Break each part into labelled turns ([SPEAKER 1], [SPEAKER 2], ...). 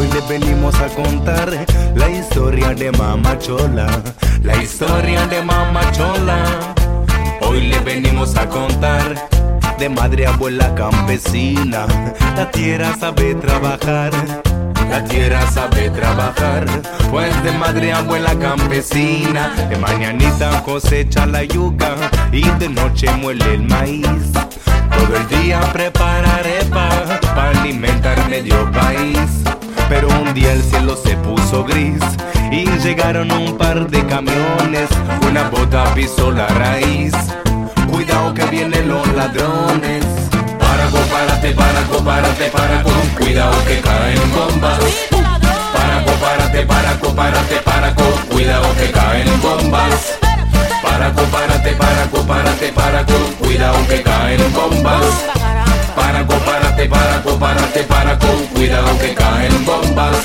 [SPEAKER 1] Hoy le venimos a contar la historia de Mama Chola, la historia de Mama Chola. Hoy le venimos a contar de madre abuela campesina. La tierra sabe trabajar, la tierra sabe trabajar. Pues de madre abuela campesina, de mañanita cosecha la yuca y de noche muele el maíz. Todo el día prepara arepa para alimentar medio país. Pero un día el cielo se puso gris y llegaron un par de camiones. Una bota pisó la raíz. Cuidado que vienen los ladrones. Paraco, párate, paraco, párate, paraco. Cuidado que caen bombas. Paraco, párate, paraco, párate, paraco. Cuidado que caen bombas. Paraco, párate, paraco, párate, paraco. Cuidado que caen bombas. Paraco, párate, paraco, párate, paraco. Cuidado que caen bombas.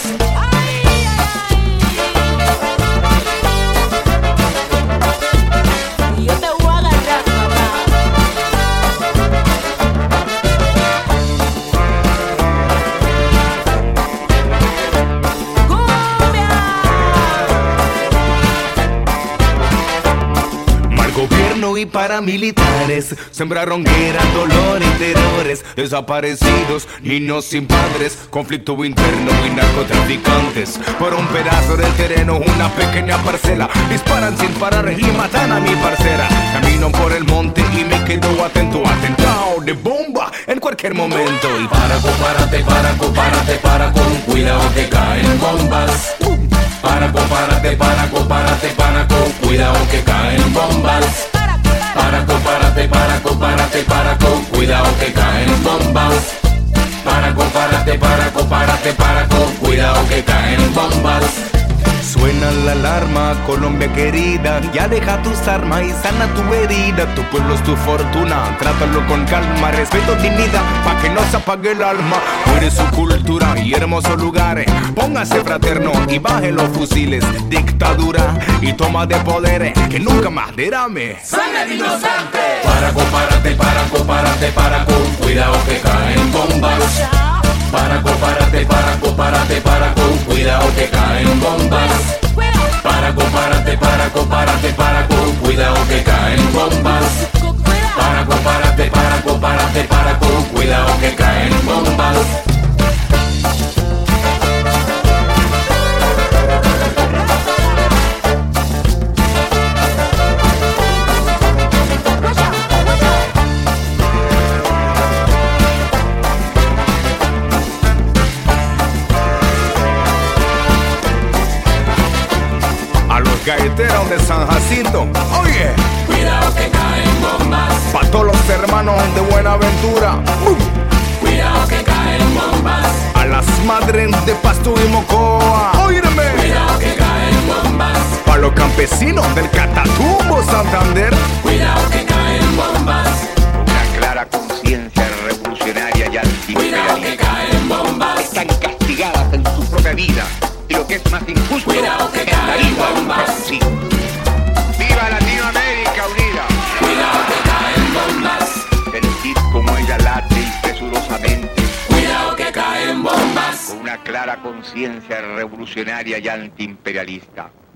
[SPEAKER 1] Y paramilitares sembraron guerra, dolor y terrores. Desaparecidos, niños sin padres, conflicto interno y narcotraficantes. Por un pedazo del terreno, una pequeña parcela, disparan sin parar y matan a mi parcera. Camino por el monte y me quedo atento, atentado de bomba en cualquier momento. Y paraco, párate, paraco, párate, paraco. Cuidado que caen bombas. Paraco, párate, paraco, párate, paraco. Cuidado que caen bombas. Paraco, párate, paraco, párate, paraco. Cuidado que caen bombas. Paraco, párate, paraco, párate, paraco. Cuidado que caen bombas. Suena la alarma, Colombia querida. Ya deja tus armas y sana tu herida. Tu pueblo es tu fortuna, trátalo con calma. Respeto, dignidad, pa' que no se apague el alma. Cuide su cultura y hermosos lugares. Póngase fraterno y baje los fusiles. Dictadura y toma de poderes, que nunca más derrame sangre de inocente. Paraco, párate, paraco, párate, paraco. Cuidado que caen bombas. Paraco, párate, paraco, párate, paraco. Cuidado que caen bombas. Paraco, párate, paraco, párate, paraco. Cuidado que caen bombas. Paraco, párate, paraco, párate, paraco. Cuidado que caen bombas. Gaiteros de San Jacinto, oye, cuidado que caen bombas. Pa' todos los hermanos de Buenaventura, cuidado que caen bombas. A las madres de Pasto y Mocoa, óyeme, cuidado que caen bombas. Pa' los campesinos del Catatumbo, Santander, cuidado que caen bombas.
[SPEAKER 2] Una clara conciencia revolucionaria y antiimperialista.
[SPEAKER 1] Cuidado que caen bombas.
[SPEAKER 2] Están castigadas en su propia vida. Y lo que es más injusto,
[SPEAKER 1] cuidado que
[SPEAKER 2] es la
[SPEAKER 1] caen
[SPEAKER 2] vida de un
[SPEAKER 1] bombas.
[SPEAKER 2] campesino. ¡Viva Latinoamérica unida!
[SPEAKER 1] Cuidado que caen bombas.
[SPEAKER 2] Sentir como ella late impresurosamente.
[SPEAKER 1] Cuidado que caen bombas.
[SPEAKER 2] Con una clara conciencia revolucionaria y antiimperialista.